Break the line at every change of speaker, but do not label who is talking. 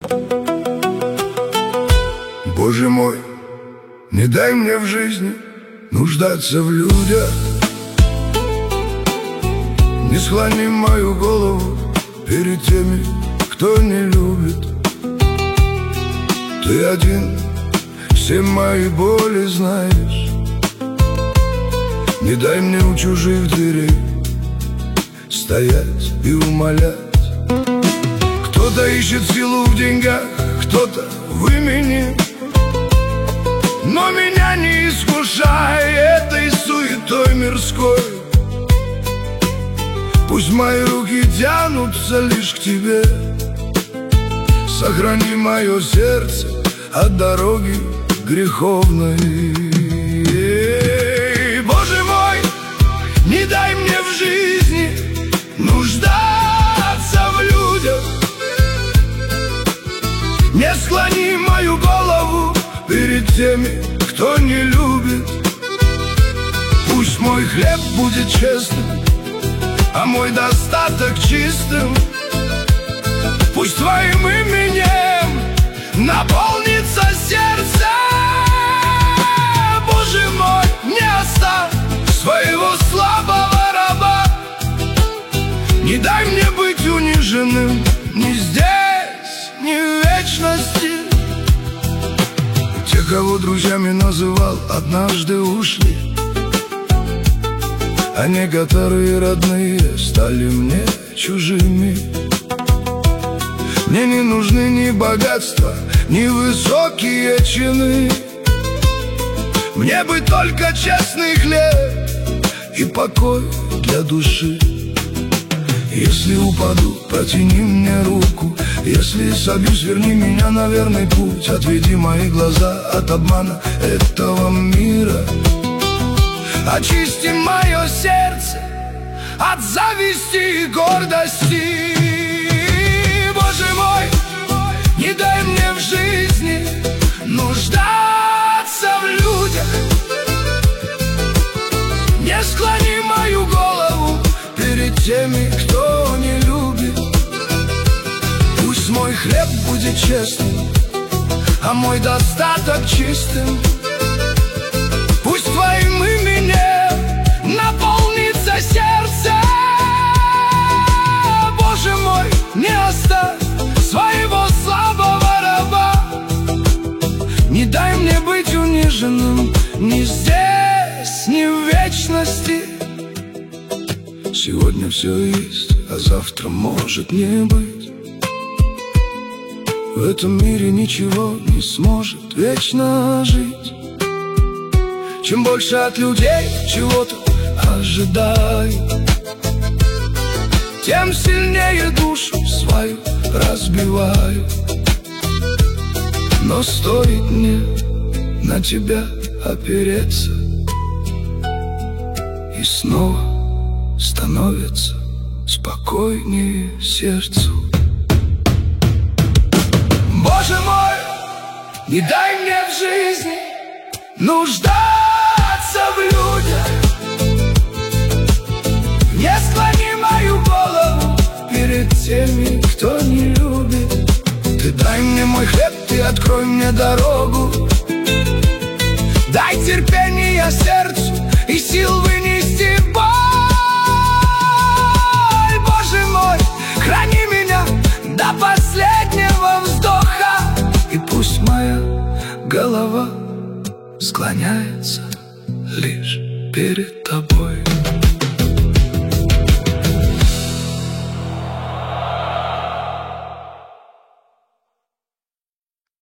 Боже мой, не дай мне в жизни нуждаться в людях. Не склони мою голову перед теми, кто не любит. Ты один все мои боли знаешь. Не дай мне у чужих дверей стоять и умолять. Кто-то ищет силу в деньгах, кто-то в имени, но меня не искушай этой суетой мирской. Пусть мои руки тянутся лишь к тебе. Сохрани мое сердце от дороги греховной. Боже мой, не дай мне в жизни нуждаться в людях. Не склони мою голову перед теми, кто не любит. Пусть мой хлеб будет честным, а мой достаток чистым. Пусть твоим именем наполнится сердце. Боже мой, не оставь своего слабого раба. Не дай мне быть униженным ни здесь, ни в вечности. Те, кого друзьями называл, однажды ушли, а некоторые родные стали мне чужими. Мне не нужны ни богатства, ни высокие чины. Мне бы только честный хлеб и покой для души. Если упаду, протяни мне руку. Если собьюсь, верни меня на верный путь. Отведи мои глаза от обмана этого мира. Очисти мое сердце от зависти и гордости. Боже мой, не дай мне в жизни нуждаться в людях. Не склони мою голову перед теми, кто не любит. Пусть мой хлеб будет честным, а мой достаток чистым. Пусть твоим именем наполнится сердце. Боже мой, не оставь своего слабого раба. Не дай мне быть униженным ни здесь, ни в вечности. Сегодня все есть, а завтра может не быть. В этом мире ничего не сможет вечно жить. Чем больше от людей чего-то ожидаю, тем сильнее душу свою разбиваю. Но стоит мне на тебя опереться, и снова становится спокойнее сердцу. Боже мой, не дай мне в жизни нуждаться в людях. Не склони мою голову перед теми, кто не любит. Ты дай мне мой хлеб, ты открой мне дорогу. Дай терпения сердцу и сил вынести боль. Боже мой, храни меня до последнего вздоха. И пусть моя голова склоняется лишь перед тобой.